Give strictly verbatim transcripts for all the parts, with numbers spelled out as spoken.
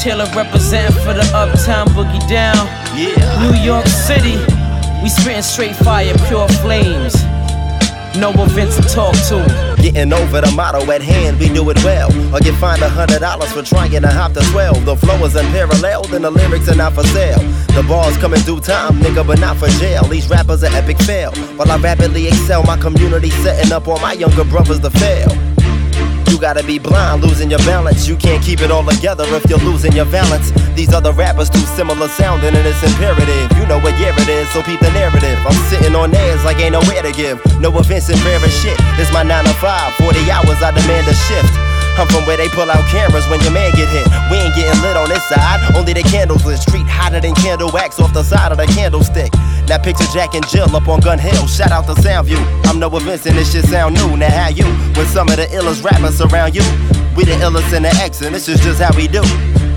Taylor representing for the Uptown Boogie Down. Yeah. New York City, we spitting straight fire, pure flames. No events to talk to. Getting over the motto at hand, we do it well. Or get fined a hundred dollars for trying to hop the twelve. The flow is unparalleled and the lyrics are not for sale. The bars come in due time, nigga, but not for jail. These rappers are epic fail. While I rapidly excel, my community setting up all my younger brothers to fail. You gotta be blind, losing your balance. You can't keep it all together if you're losing your balance. These other rappers too similar sounding and it's imperative. You know what year it is, so peep the narrative. I'm sitting on theirs like ain't nowhere to give. No offense and rare as shit. It's my nine to five, forty hours I demand a shift. I'm from where they pull out cameras when your man get hit. We ain't getting lit on this side, only the candles lit. Street hotter than candle wax off the side of the candlestick. Now picture Jack and Jill up on Gun Hill, shout out to Soundview. I'm no events and this shit sound new. Now how you, when some of the illest rappers surround you? We the illest in the X and this is just how we do.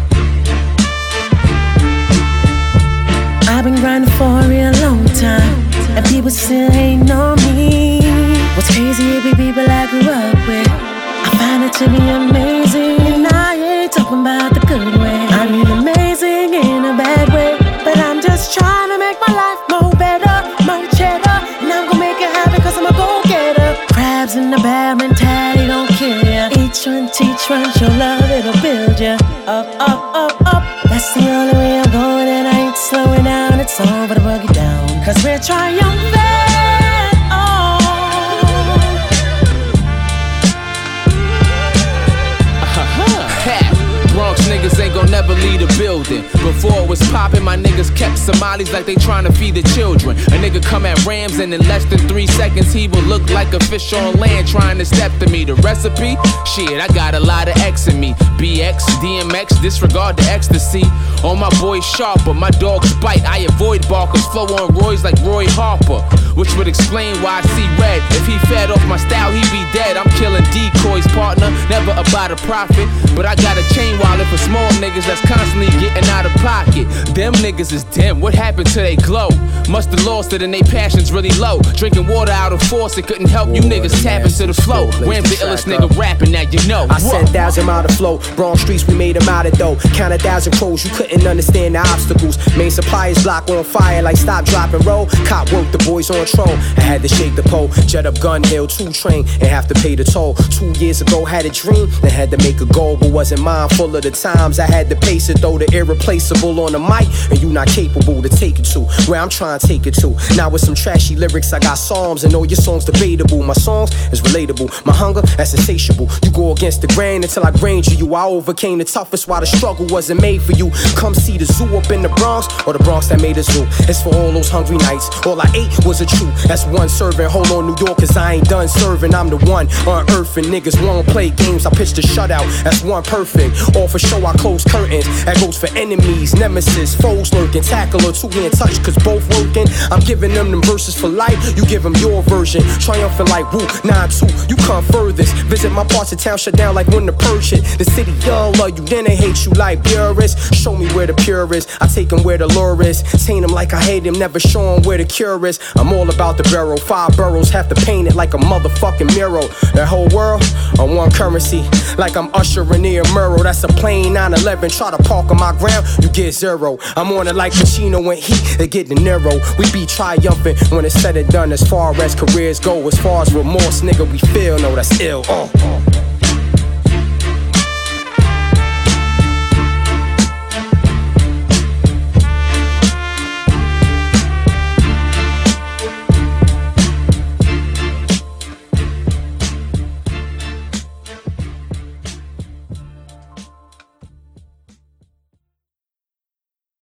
I've been grinding for a real long time, and people still ain't know me. What's crazy, it be people I grew up with. I find it to be amazing, and I ain't talking about the good way. I mean amazing in a bad way, but I'm just trying to make my life more better, more cheddar, and I'm gonna make it happen cause I'm a go-getter. Crabs in the bad mentality don't kill ya. Each one teach one, show love, it'll build ya. Up, up, up, up, that's the only way I'm going, and I ain't slowing down. It's on for the boogie down, cause we're triumphant. Bronx niggas ain't gon' never leave the building. Before it was poppin', my niggas kept Somalis like they tryna feed the children. A nigga come at Rams and in less than three seconds he will look like a fish on land trying to step to me. The recipe? Shit, I got a lot of X in me. B X, D M X, disregard the ecstasy. All my boys sharp, but my dogs bite. I avoid barkers, flow on Roy's like Roy Harper, which would explain why I see red. If he fed off my style, he'd be dead. I'm killing decoys, partner, never about a profit. But I got a chain wallet for small niggas that's constantly getting out of pocket. Them niggas is dim, what happened to they glow? Must've lost it and they passion's really low. Drinking water out of faucet couldn't help you niggas tap into the flow. Wham's the illest nigga rapping, now you know. I said thousand mile to flow, Bronx streets we made them out of though. Count a thousand crows, you couldn't understand the obstacles. Main suppliers block on fire like stop, drop and roll. Cop work, the boys on troll. I had to shake the pole, jet up Gun Hill, two train and have to pay the toll. Two years ago had a dream and had to make a goal, but wasn't mindful of the times. I had to pace it though, the irreplaceable on the mic, and you not capable to take it to where I'm trying to take it to. Now with some trashy lyrics, I got psalms and all your songs debatable. My songs is relatable, my hunger that's insatiable. You go against the grain until I grained you. I overcame the toughest while the struggle wasn't made for you. Come see the zoo up in the Bronx, or the Bronx that made a zoo. It's for all those hungry nights. All I ate was a chew. That's one serving. Hold on, New York, cause I ain't done serving. I'm the one unearthing. Niggas won't play games. I pitched a shutout. That's one perfect. All for show, I close curtains. That goes for enemies, nemesis, foes lurking. Tackle or two hand touch, cause both working. I'm giving them them verses for life. You give them your version. Triumphant like woo, nine two. You come furthest. Visit my parts of town, shut down like when the purge hit. The city young love you, then they hate you like purists. Show me where the pure is. I take them where the lure is. Taint them like I hate them, never show them where the cure is. I'm all about the barrel. Five boroughs have to paint it like a motherfucking mural. That whole world on one currency. Like I'm ushering near a mural. That's a plain nine eleven. Try to park on my ground, you get zero. I'm on it like Pacino when heat, they get the narrow. We be triumphant when it's said and done. As far as careers go, as far as remorse, nigga, we feel, no, that's ill. Uh.